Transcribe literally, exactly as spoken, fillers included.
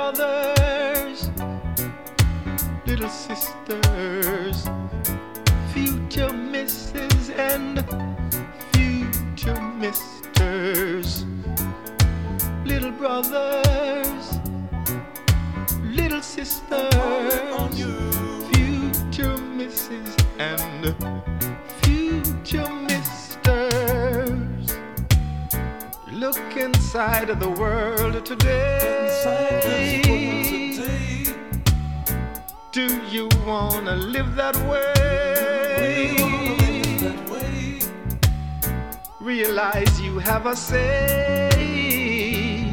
brothers, little sisters, future misses and future misters, little brothers, little sisters, future misses and future misters. Look inside of the world today. Do you wanna live that way? Realize you have a say.